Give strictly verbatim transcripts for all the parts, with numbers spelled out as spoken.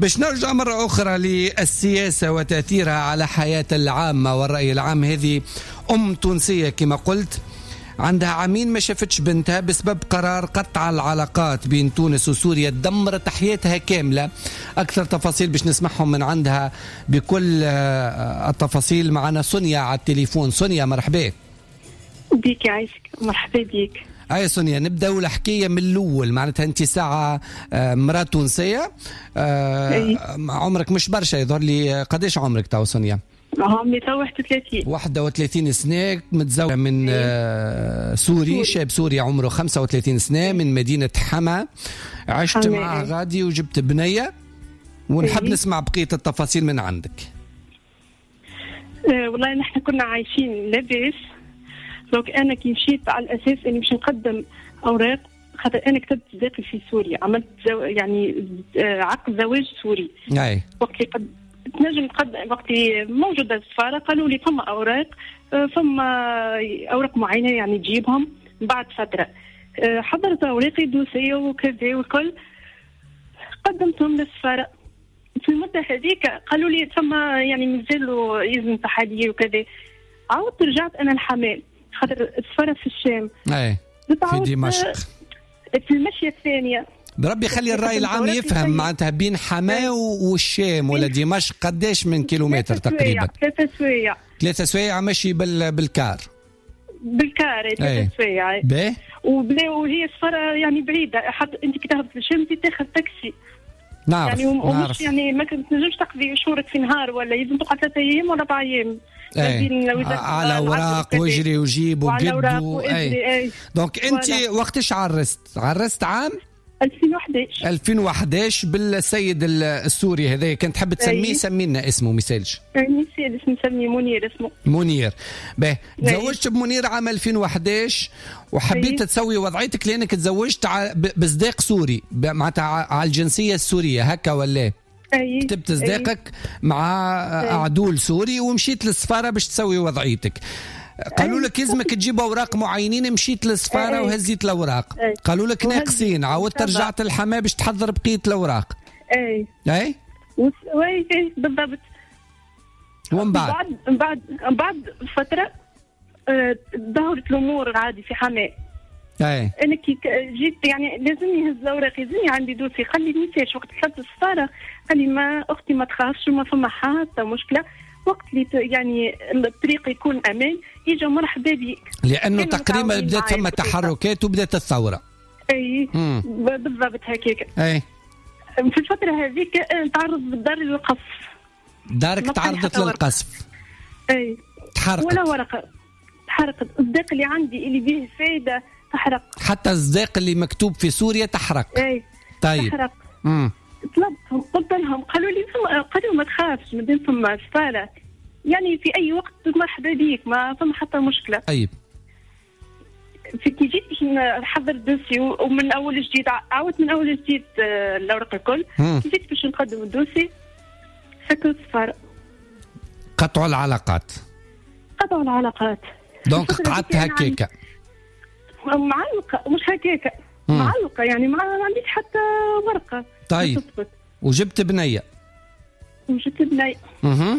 باش نرجع مرة أخرى للسياسة وتأثيرها على حياة العامة والرأي العام. هذه أم تونسية كما قلت عندها عامين ما شافتش بنتها بسبب قرار قطع العلاقات بين تونس وسوريا، دمرت حياتها كاملة. أكثر تفاصيل باش نسمعهم من عندها بكل التفاصيل. معنا سونيا على التليفون. سونيا مرحبا بيك، عايشك. مرحبا بيك. أي سونيا، نبدأ الحكاية من الأول. معناتها أنت ساعة مرأة تونسية، عمرك مش برشا يظهر لي. قديش عمرك تو سونيا؟ عمري تو واحد وثلاثين. واحد وثلاثين سنة، متزوجة من آه سوري. سوري، شاب سوري عمره خمسة وثلاثين سنة من مدينة حما. عشت معه غادي وجبت بنية، ونحب نسمع بقية التفاصيل من عندك. أه والله نحن كنا عايشين لاباس. لوك أنا كي مشيت على الأساس إني باش نقدم أوراق، خاطر أنا كتبت صداقي في سوريا، عملت زو يعني عقد زواج سوري. أي وقت اللي قد تنجم تقدم، وقت موجودة السفارة قالوا لي فما أوراق، فما أوراق معينة يعني تجيبهم بعد فترة. حضرت أوراقي دوسية وكذا والكل، قدمتهم للسفارة. في المدة هذيك قالوا لي فما يعني مازالوا يلزم تحاليل وكذا. عاودت رجعت أنا الحمام خاطر السفارة في الشام. أي في دمشق. في المشية الثانية. بربي خلي الرأي العام يفهم. معناتها بين حماة والشام ولا دمشق قديش من كيلومتر تقريبا؟ ثلاثة سوايع. ثلاثة سوايع ماشي بال بالكار. بالكار ثلاثة سوايع. باهي. وبلا وهي سفارة يعني بعيدة، حتى أنت كي تهبط في الشام تاخذ تاكسي. نعرف. يعني ومش نعرف. يعني ما تنجمش تقضي شهورك في نهار، ولا لازم تقعد ثلاثة أيام ولا أربع أيام. على اوراق واجري وجيب وقد. اي دونك انت وقتش عرست؟ عرست عام ألفين وإحداش. ألفين وإحداش بالسيد السوري هذا. كنت تحب تسميه؟ سمي لنا اسمه مسالش. مسالش نسميه منير اسمه. منير. باهي، تزوجت بمنير عام ألفين وإحداش وحبيت أي. تسوي وضعيتك لانك تزوجت بصديق سوري، معناتها على الجنسيه السوريه هكا ولا؟ أي. كتبت صداقك مع عدول سوري ومشيت للسفارة باش تسوي وضعيتك. قالوا لك لازمك تجيب أوراق معينين، مشيت للسفارة وهزيت الأوراق. قالوا لك ناقصين، عاودت رجعت الحماة باش تحضر بقية الأوراق. أي أي وي بالضبط. ومن بعد بعد بعد بعد فترة ظهرت الأمور عادي في حماة. اي انا كي جيت يعني لازم يهز الاوراق، يزني عندي دوسي. خلي نيتاش وقت دخلت السفاره قال لي ما اختي ما تخافش وما فما حتى مشكله. وقت اللي يعني الطريق يكون امان يجوا مرحبا بيك، لانه تقريبا بدات ثم تحركات وبدات الثوره. اي بالضبط هكاك. اي في الفتره هذيك تعرض بالدار للقصف. دارك تعرضت للقصف. اي تحرقت ولا ورقه، تحرقت. الصداق اللي عندي اللي به فايده تحرق. حتى الصداق اللي مكتوب في سوريا تحرق. اي طيب تحرق. امم طلبتهم قلت لهم، قالوا لي قالوا ما تخافش مادام ثم سفاره يعني في اي وقت مرحبا بيك، ما ثم حتى مشكله. طيب في كي جيت باش نحضر الدوسي ومن اول جديد عاودت من اول جديد الاوراق الكل. كي جيت باش نقدم الدوسي سكروا السفاره، قطعوا العلاقات. قطعوا العلاقات. دونك قعدت هكاكا معلقه، مش هكاكا معلقه يعني ما عنديش حتى ورقه. طيب وجبت بنيه. وجبت بنيه. اها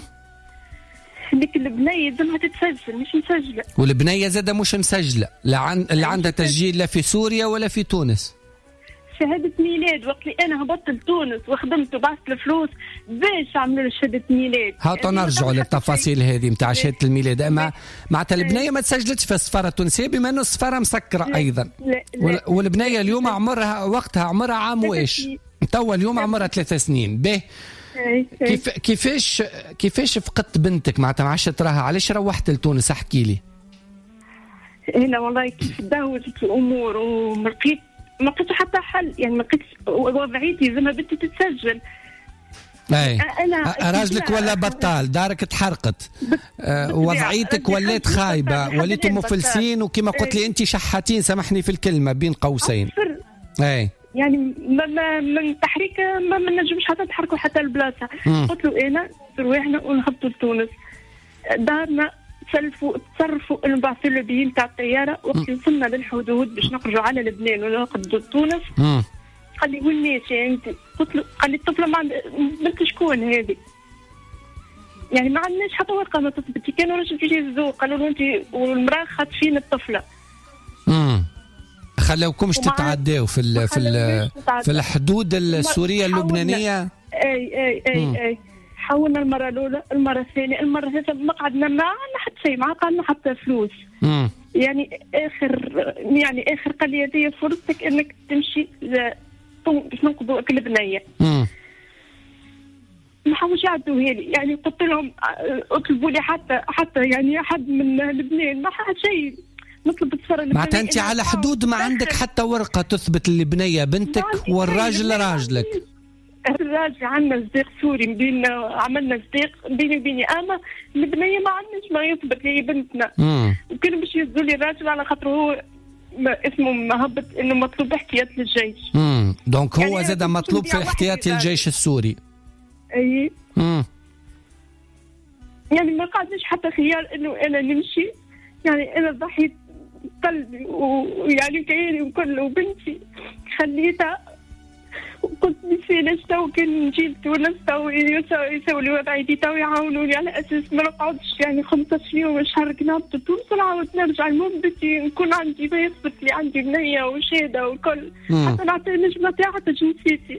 ديك البنيه لازمها تتسجل، مش مسجله. والبنيه زاده مش مسجله، لا عن... اللي عندها تسجيل لا في سوريا ولا في تونس. شهاده ميلاد وقت اللي انا هبطت لتونس وخدمت وبعثت الفلوس باش عملوا شهاده ميلاد. هاتوا نرجعوا للتفاصيل هذه نتاع شهاده الميلاد. اما معناتها البنيه ما تسجلتش في السفاره التونسيه بما انه السفاره مسكره لا. ايضا. لا. لا. والبنيه اليوم عمرها وقتها عمرها عام وايش؟ توا اليوم عمرها ثلاث سنين. به كيف كيفاش كيفاش فقدت بنتك؟ معناتها ما عادش تراها، علاش روحت لتونس؟ احكي لي. هنا والله كيف داوزت الامور وما لقيت ما لقيتش حتى حل، يعني ما لقيتش وضعيتي زي ما بدي تتسجل. اي انا راجلك ولا بطال، دارك تحرقت، أه وضعيتك ولات خايبه، وليتوا مفلسين، وكما قلت لي انت شحاتين، سامحني في الكلمه بين قوسين. اي يعني ما ما من تحريك ما ما نجمش حتى نتحركوا حتى البلاصه. قلت له انا روحنا ونهبطوا لتونس. دارنا تسلفوا تصرفوا نبعثوا له بيين تاع الطياره. وقت وصلنا للحدود باش نخرجوا على لبنان ونقعدوا لتونس قال لي وين ماشي انت؟ قلت له، قال لي الطفله ما عندها بنت شكون هذه؟ يعني ما عندناش حتى ورقه ما تثبتي. كانوا رجل في الزوق قالوا له انت والمراه خاطفين الطفله. امم خلوكمش تتعداو في ال في ال في الحدود السوريه اللبنانيه. اي اي اي اي حاولنا المره الاولى، المره الثانيه، المره الثالثه ما قعدنا ما عندنا حتى شيء، ما قعدنا حتى فلوس. امم يعني اخر يعني اخر قال لي هذه فرصتك انك تمشي باش ننقذوا اكل بنيه. امم ما حاولوش يعدوا لي، يعني قلت لهم اطلبوا لي حتى حتى يعني حد من لبنان، ما حد شيء نطلب التصرف. معناتها انت على حدود ما عندك حتى ورقه تثبت اللي بنيه بنتك والراجل راجلك. الراجل عندنا صديق سوري بين عملنا صديق بيني وبيني، اما البنيه ما عندناش ما يثبت لي بنتنا. وكانوا باش يهزوا لي الراجل على خاطر هو اسمه مهبط انه مطلوب احتياط للجيش. امم دونك هو يعني زاد مطلوب في الاحتياطي الجيش السوري. اي امم يعني ما قعدناش حتى خيار انه انا نمشي، يعني انا ضحيت قلبي ويعني كياني وكله، وبنتي خليتها وقلت نسينا تو كان نجي لتونس تو يسوي لي وضعيتي تو يعاونوني على اساس ما نقعدش يعني خمسة عشر يوم شهر كنت تونس ونعاود نرجع. المهم بدي نكون عندي ما يثبت لي عندي بنيه وشهاده والكل حتى نعطي نجم نعطي حتى جنسيتي.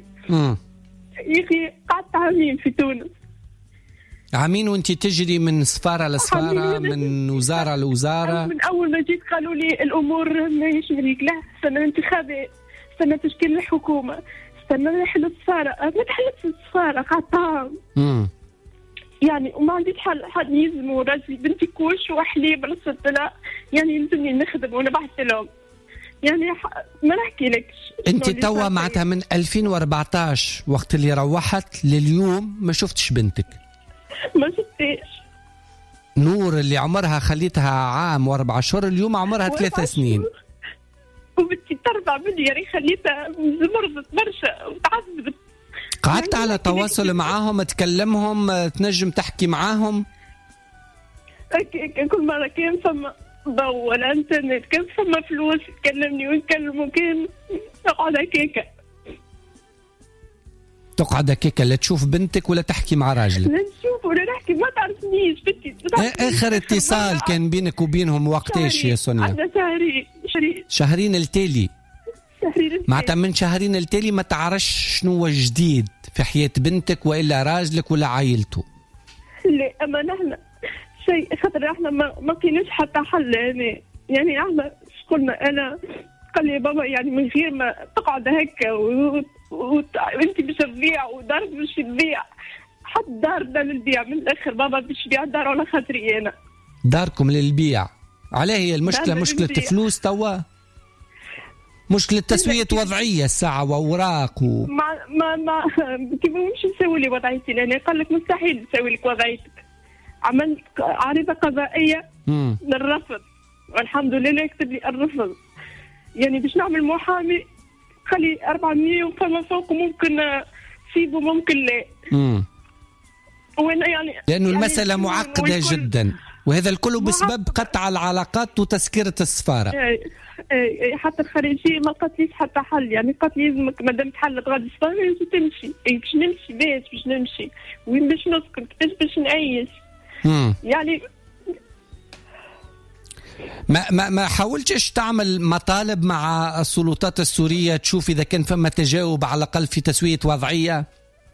يا اخي قعدت عامين في تونس. عامين وانت تجري من سفاره لسفاره، من وزاره لوزاره. من اول ما جيت قالوا لي الامور ما شريك له، سنه انتخابات، سنه تشكيل الحكومه، استنى نحل السفاره، ما تحلتش السفاره قعدت عام. امم يعني وما عنديش حل، حد يلزموا راجلي بنتي كوش وحليب رصدت لها، يعني يلزمني نخدم وانا بعثت لهم. يعني ما نحكي لكش. انت توا معناتها من ألفين وأربعطاش وقت اللي روحت لليوم ما شفتش بنتك؟ ما شفتش. نور اللي عمرها خليتها عام واربع شهور اليوم عمرها ثلاثة سنين. وبنتي ترضع مني، يعني خليتها مرضت برشا وتعذبت. قعدت يعني على تواصل معاهم، تكلمهم، تنجم تحكي معاهم؟ كل مرة كان فما ضوء ولا انترنت، كان فما فلوس تكلمني ونكلمه، كان نقعد هكاكا. تقعد هكاكا لا تشوف بنتك ولا تحكي مع راجلك؟ لا نشوف ولا نحكي، ما تعرفنيش بنتي. اخر اتصال كان بينك وبينهم وقتاش يا سونيا؟ عندنا شهرين. شهرين التالي. شهرين التالي معناتها من شهرين التالي ما تعرفش شنو هو جديد في حياة بنتك والا راجلك ولا عائلته؟ لا اما نحن شيء خاطر احنا ما ما كاينش حتى حل هنا. يعني احنا قلنا انا قال لي بابا يعني من غير ما تقعد هكا وانت باش تبيع ودارك باش تبيع، حط دارنا للبيع من الاخر. بابا باش يبيع دار على خاطري انا. داركم للبيع؟ علاه هي المشكله مشكله فلوس توا؟ مشكله تسويه وضعيه الساعه واوراق و... ما ما ما كيف مش نسوي لي وضعيتي لأنا؟ قال لك مستحيل نسوي لك وضعيتك. عملت عريضه قضائيه مم. للرفض والحمد لله يكتب لي الرفض. يعني باش نعمل محامي خلي أربعمية وفما فوق ممكن سيبه ممكن لا. امم وانا يعني لانه يعني المساله معقده جدا، وهذا الكل بسبب قطع العلاقات وتسكيرة السفاره. اي اي حتى الخارجيه ما قالتليش حتى حل. يعني قالت لي لازمك ما دام تحلت غادي السفاره لازم تمشي. اي باش نمشي باش باش نمشي وين باش نسكن كيفاش باش نعيش. امم يعني ما ما ما حاولتش تعمل مطالب مع السلطات السوريه تشوف اذا كان فما تجاوب على الاقل في تسويه وضعيه؟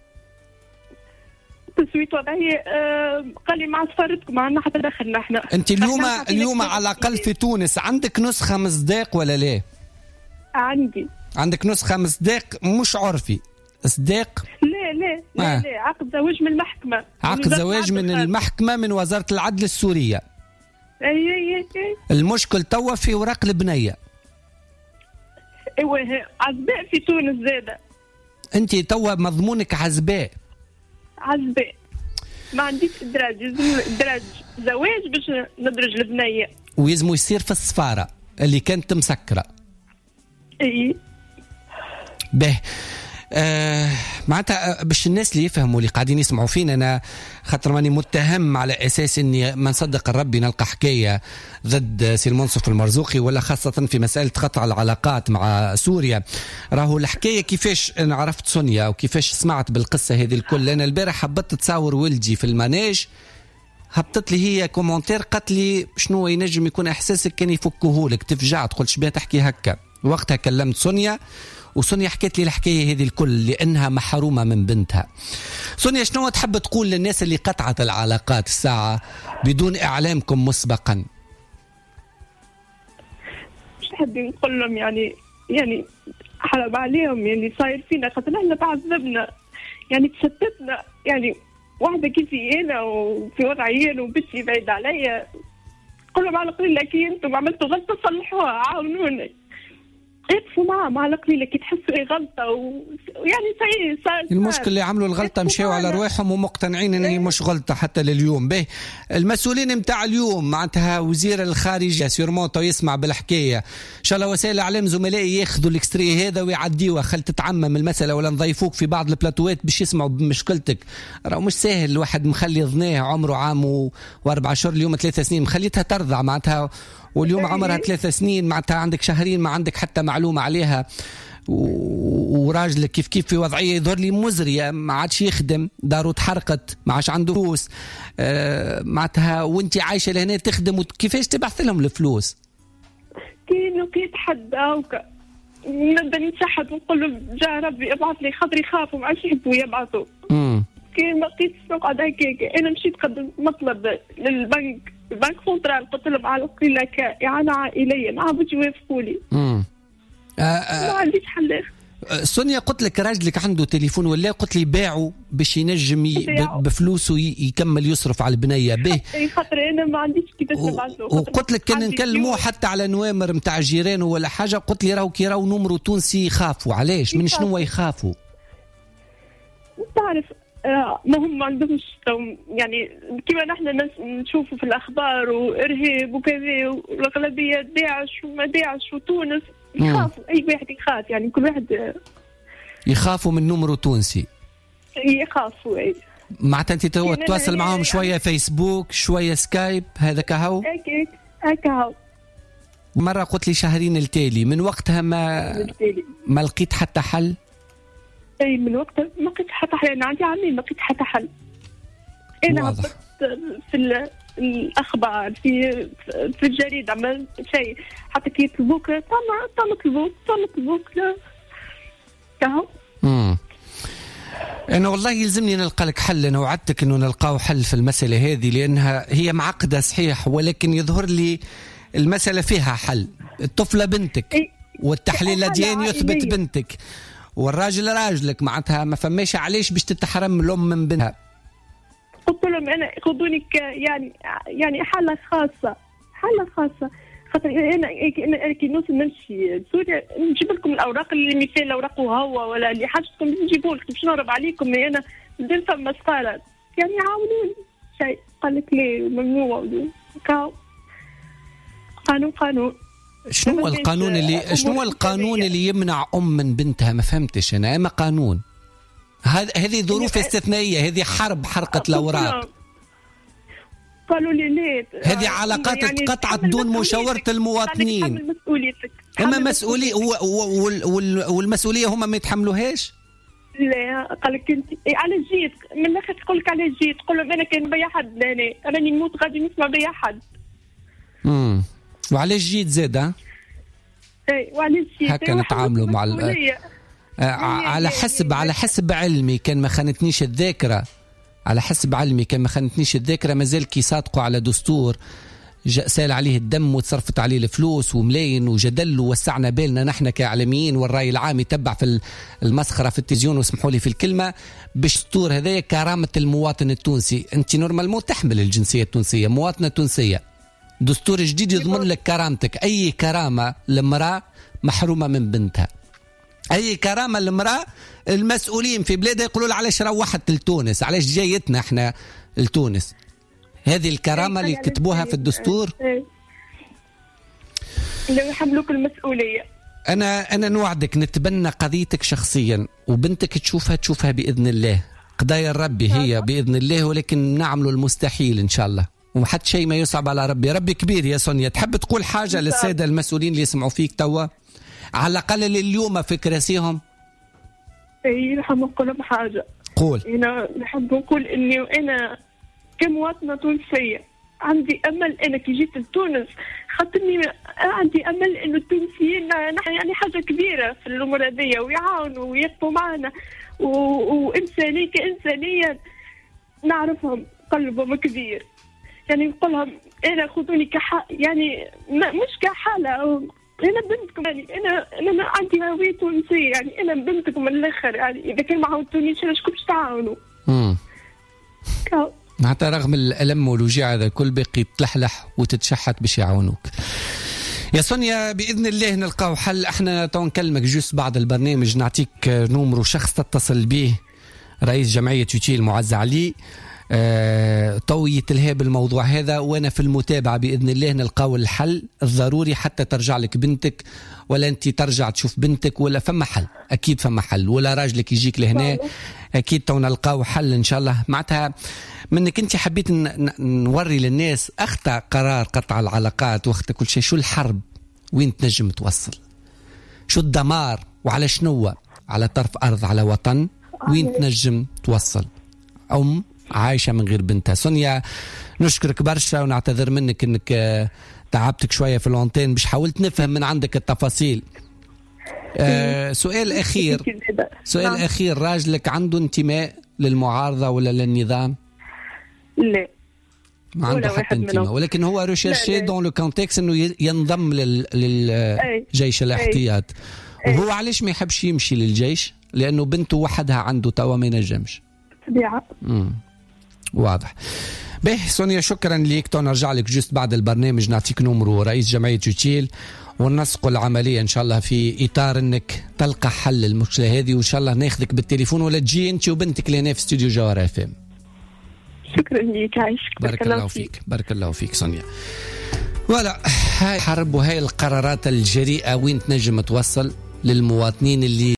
تسويه وضعيه آه قال لي مع سفارتكم ما عندنا حتى دخلنا احنا. انت اليوم اليوم على الاقل في تونس عندك نسخه مصداق ولا لا؟ عندي. عندك نسخه مصداق مش عرفي صداق؟ لا لا لا, آه. لا عقد زواج من المحكمه. عقد زواج من المحكمه من وزاره العدل السوريه. اي اي اي المشكل توا في اوراق البنيه. ايوه عزباء في تونس زاده. انت توا مضمونك عزباء. عزباء ما عنديش ادراج، لازم ادراج زواج باش ندرج البنيه. ويزمو يصير في السفاره اللي كانت مسكره. اي به آه معناتها باش الناس اللي يفهموا اللي قاعدين يسمعوا فينا، انا خاطر ماني متهم على اساس اني ما نصدق الرب نلقى حكايه ضد سي المنصف المرزوقي، ولا خاصه في مساله قطع العلاقات مع سوريا. راهو الحكايه كيفاش انا عرفت سونيا وكيفاش سمعت بالقصه هذه الكل. انا البارح حبيت تصور ولدي في الماناج، هبطت لي هي كومنتير قالت لي شنو ينجم يكون احساسك كان يفكهولك، تفجعت قلت شبيه تحكي هكا. وقتها كلمت سونيا وسونيا حكيت لي الحكايه هذه الكل لانها محرومه من بنتها. سونيا شنو تحب تقول للناس اللي قطعت العلاقات الساعه بدون اعلامكم مسبقا؟ مش نحب نقول لهم يعني يعني حرام عليهم يعني صاير فينا، خاطر احنا تعذبنا يعني تشتتنا، يعني واحده كيفي انا وفي وضعي انا وبنتي بعيد عليا، قول لهم على قليله كي انتم عملتوا غلطه صلحوها عاونوني، يقفوا معاه مع القليله كي تحسوا ايه غلطه ويعني سي صار المشكله اللي عملوا الغلطه مشاو على رواحهم ومقتنعين ان هي مش غلطه حتى لليوم. به المسؤولين نتاع اليوم معناتها وزير الخارجيه سيرمونتو يسمع بالحكايه، ان شاء الله وسائل الاعلام زملائي ياخذوا الاكستري هذا ويعديوها، خل تتعمم المساله ولا نضيفوك في بعض البلاتوات باش يسمعوا بمشكلتك. راه مش سهل الواحد مخلي ظناه عمره عام واربع شهور اليوم ثلاث سنين مخليتها ترضع معناتها، واليوم عمرها ثلاث سنين معناتها عندك شهرين ما عندك حتى معلومة عليها، وراجلك كيف كيف في وضعية يظهر لي مزرية، ما عادش يخدم، داره تحرقت، ما عادش عنده فلوس آه معناتها، وانت عايشة لهنا تخدم وكيفاش تبعث لهم الفلوس؟ كي لقيت حد هاكا نبدا نتشحت ونقول له جا ربي ابعث لي، خاطري يخافوا ما عادش يحبوا يبعثوا. امم كي ما لقيتش نقعد هكاك، انا مشيت قدمت مطلب للبنك، البنك سنترال، قلت لهم على قليله كإعانة عائلية، ما عادش يوافقوا لي. امم ما عنديش حل اخر. سونيا قلت لك راجلك عنده تليفون ولا قلت لي باعه باش ينجم بفلوسه يكمل يصرف على البنيه به؟ اي خاطر انا ما عنديش كيفاش نبعث له. وقلت لك كان نكلموه حتى على نوامر نتاع جيرانه ولا حاجه، قلت لي راهو كي راهو نمرو تونسي يخافوا. علاش؟ من شنو يخافوا؟ تعرف ما هم ما عندهمش يعني كما نحن نشوفوا في الأخبار وإرهاب وكذا، والأغلبية داعش وما داعش وتونس يخافوا. أي واحد يخاف يعني، كل واحد يخافوا من نمرو تونسي، يخافوا. أي معناتها أنت تتواصل معهم شوية فيسبوك شوية سكايب هذا كهو؟ أكيد هكا. مرة قلت لي شهرين التالي، من وقتها ما ما لقيت حتى حل. اي من وقتها ما لقيت حتى حل، انا عندي عامين ما لقيت حتى حل. انا هبطت في الاخبار في في الجريده عملت شيء، حتى كي يطلبوك طلع طلبوك طلبوك لا كهو. امم انا والله يلزمني نلقى لك حل، انا وعدتك انه نلقاو حل في المساله هذه لانها هي معقده صحيح، ولكن يظهر لي المساله فيها حل. الطفله بنتك والتحليل الدياني يثبت بنتك، والراجل راجلك، معناتها ما فماش علاش باش تتحرم الام من بنتها. قلت لهم انا خذوني ك يعني يعني حاله خاصه، حاله خاصه، خاطر انا انا كي نوصل نمشي سوريا نجيب لكم الاوراق اللي مثال اوراقه هو ولا اللي حاجتكم نجيبوا لكم، باش نهرب عليكم. انا بدون فما صارت يعني عاونوني شيء، قال لك ليه ممنوع كاو قانون قانون. شنو القانون اللي شنو القانون اللي يمنع ام من بنتها؟ ما فهمتش انا. اما قانون هذه هذه ظروف استثنائيه، هذه حرب حرقت الاوراق، قالوا لي ليه هذه علاقات يعني اتقطعت دون مشاوره المواطنين. اما مسؤوليه والمسؤوليه هم ما يتحملوهاش. لا قال لك انت على جيت من الاخر، تقول لك على جيت، تقول لهم انا كان بيا حد، انا راني نموت غادي نسمع بيا حد. امم وعلاش جيت زاد؟ ها اي وعلاش جيت هكا نتعاملوا مع ال... آه على حسب على حسب علمي كان ما خانتنيش الذاكره، على حسب علمي كان ما خانتنيش الذاكره مازال كي صادقوا على دستور سال عليه الدم وتصرفت عليه الفلوس وملاين وجدل ووسعنا بالنا نحن كاعلاميين والراي العام يتبع في المسخره في التلفزيون، واسمحوا لي في الكلمه، بالدستور هذايا كرامه المواطن التونسي. انت نورمالمون تحمل الجنسيه التونسيه، مواطنه تونسيه، دستور جديد يضمن لك كرامتك. اي كرامه للمراه محرومه من بنتها، اي كرامه للمراه. المسؤولين في بلادها يقولوا لها علاش روحت لتونس، علاش جايتنا احنا لتونس. هذه الكرامه اللي كتبوها في الدستور لو يحملوك المسؤوليه. انا انا نوعدك نتبنى قضيتك شخصيا، وبنتك تشوفها تشوفها باذن الله. قضايا ربي هي باذن الله، ولكن نعملوا المستحيل ان شاء الله، وحتى شيء ما يصعب على ربي. ربي كبير يا سونيا. تحب تقول حاجه للساده المسؤولين اللي يسمعوا فيك توا، على الاقل اليوم في كراسيهم؟ اي نحب نقول لهم حاجه. قول. انا نحب نقول اني انا كمواطنه تونسيه عندي امل، انا كي جيت لتونس خاطرني عندي امل انه التونسيين يعني حاجه كبيره في الامور هذيا، ويعاونوا ويقفوا معنا، وانسانيه كانسانيه نعرفهم قلبهم كبير. يعني نقول لهم انا خذوني كح يعني مش كحاله، انا بنتكم، يعني انا انا عندي هويه تونسيه، يعني انا بنتكم من الاخر. يعني اذا كان ما عاونتونيش علاش باش تعاونوا؟ امم حتى رغم الألم والوجع هذا الكل باقي تلحلح وتتشحت باش يعاونوك. يا سونيا بإذن الله نلقاو حل. احنا تو نكلمك جوست بعد البرنامج، نعطيك نومرو شخص تتصل به، رئيس جمعية يوتيل معز علي، أه تو يتلهى بالموضوع هذا، وانا في المتابعة بإذن الله نلقاو الحل الضروري حتى ترجع لك بنتك، ولا انت ترجع تشوف بنتك، ولا فما حل اكيد فما حل، ولا راجلك يجيك لهنا اكيد تو نلقاو حل ان شاء الله. معناتها منك انت حبيت نوري للناس اخطا قرار قطع العلاقات واخطا كل شيء، شو الحرب وين تنجم توصل، شو الدمار، وعلى شنو، على طرف ارض، على وطن وين تنجم توصل. ام عايشه من غير بنتها. سونيا نشكرك برشا ونعتذر منك انك تعبتك شويه في الانتين، باش حاولت نفهم من عندك التفاصيل. آه سؤال اخير سؤال اخير راجلك عنده انتماء للمعارضه ولا للنظام؟ لا، ما عنده حتى انتماء، ولكن هو ريشيرشي دون لو كونتكست انه ينضم للجيش الاحتياط. وهو علاش ما يحبش يمشي للجيش؟ لانه بنته وحدها عنده توا ما ينجمش. طبيعه. امم واضح. به سونيا شكرا ليك. تو نرجع لك جست بعد البرنامج، نعطيك نمرو رئيس جمعية يوتيل، ونسق العملية إن شاء الله في إطار أنك تلقى حل للمشكلة هذه، وإن شاء الله ناخذك بالتليفون ولا تجي أنت وبنتك لهنا في استوديو جوهر اف ام. شكرا ليك، عايشك. بارك الله فيك. بارك الله فيك سونيا. ولا هاي حرب وهاي القرارات الجريئة وين تنجم توصل للمواطنين اللي